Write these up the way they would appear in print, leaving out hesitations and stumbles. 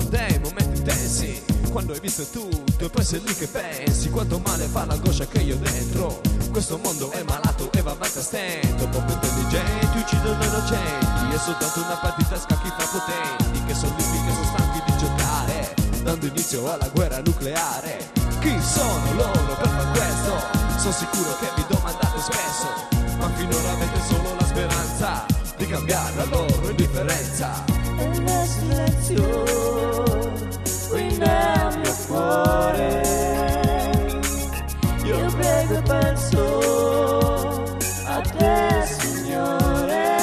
dei momenti intensi, quando hai visto tutto e poi sei lì che pensi quanto male fa l'angoscia che io ho dentro. Questo mondo è malato e va avanti a stento, poco intelligenti uccidono innocenti, è soltanto una partita a scacchi fra potenti che sono lì che sono stanchi di giocare, dando inizio alla guerra nucleare. Chi sono loro per far questo? Sono sicuro che vi domandate spesso, ma finora avete solo la speranza di cambiare la loro indifferenza. E nel silenzio qui nel mio cuore io prego e penso a te, Signore.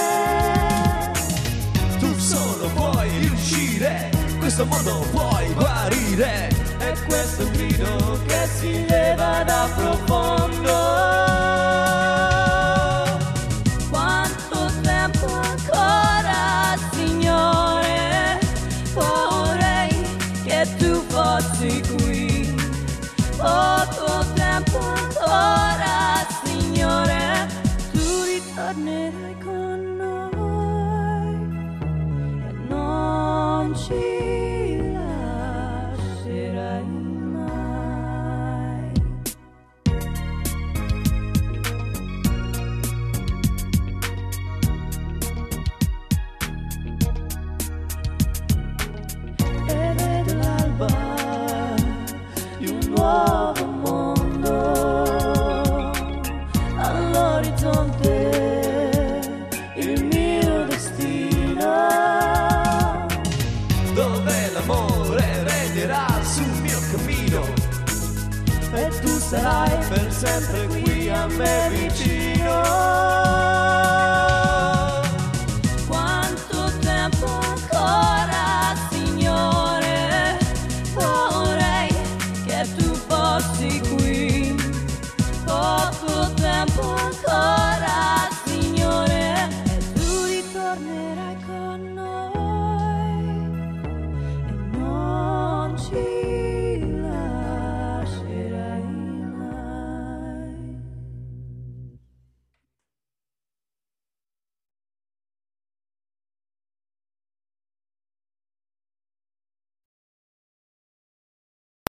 Tu solo puoi riuscire, questo mondo puoi guarire, E questo grido che si leva da profondo. Quanto tempo ancora, Signore? Vorrei che tu fossi qui. Poco tempo ancora, Signore. Tu ritornerai con noi e non ci lascerai mai. E vedo l'alba di un nuovo mondo all'orizzonte, il mio destino. dove l'amore regnerà sul mio cammino, E tu sarai per sempre qui a me vicino.